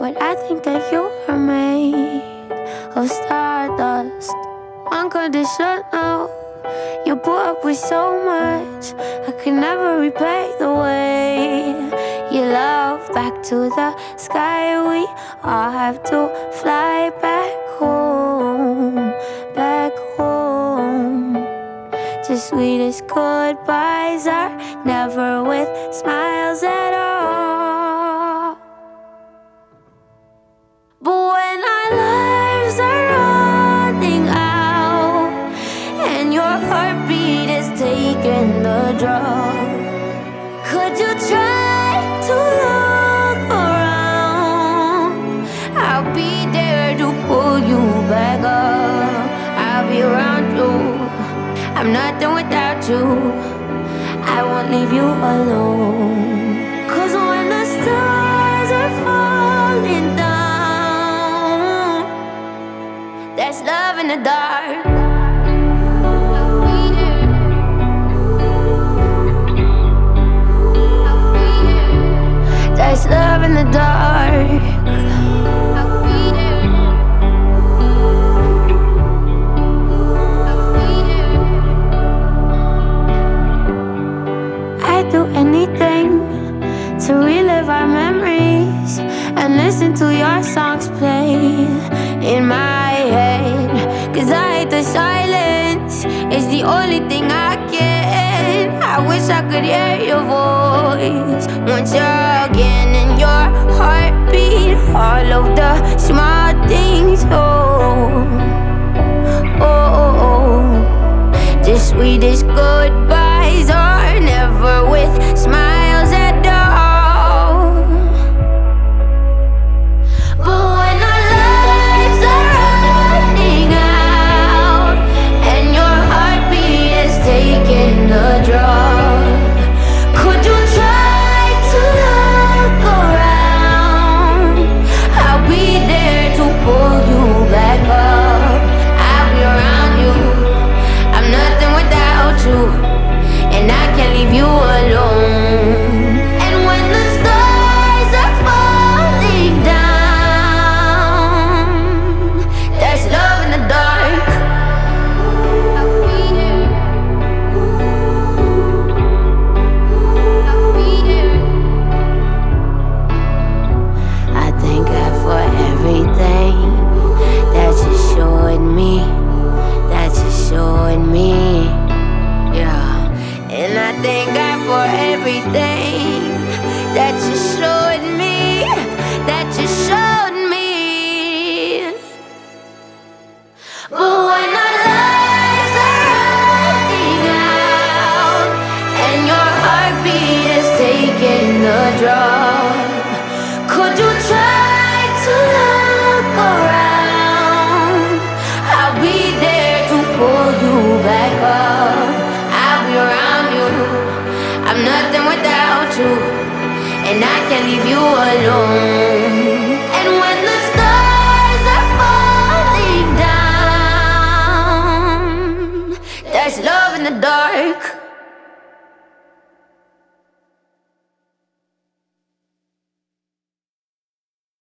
But I think that you are made of stardust. Unconditional. You put up with so much, I could never repay the way you love. Back to the sky, we all have to fly back home, back home. The sweetest goodbyes are never with smiles at all. But when our lives are running out and your heartbeat is taking the drug, could you try to look around? I'll be there to pull you back up. I'll be around you. I'm nothing without you. I won't leave you alone. 'Cause when the stars are falling down, there's love in the dark. There's love in the dark. I'd do anything to relive our memories and listen to your songs play in my head. 'Cause I hate the silence, it's the only thing I get. I wish I could hear your voice once again in your heartbeat. All of the small things, oh, oh, oh, oh. The sweetest goodbyes are never with smiles at all. But when our lives are running out and your heartbeat is taking the drug, could you try to look around? I'll be there to pull you back up. I'll be around you. I'm nothing without you, and I can't leave you alone. And when the stars are falling down, there's love in the dark. I thank God for everything that you showed me, that you showed me, yeah. And I thank God for everything that you showed me, that you showed me. But when our lives are running out and your heartbeat is taking the drug, could you try to look around? I'll be there to pull you back up. I'll be around you. I'm nothing without you, and I can't leave you alone.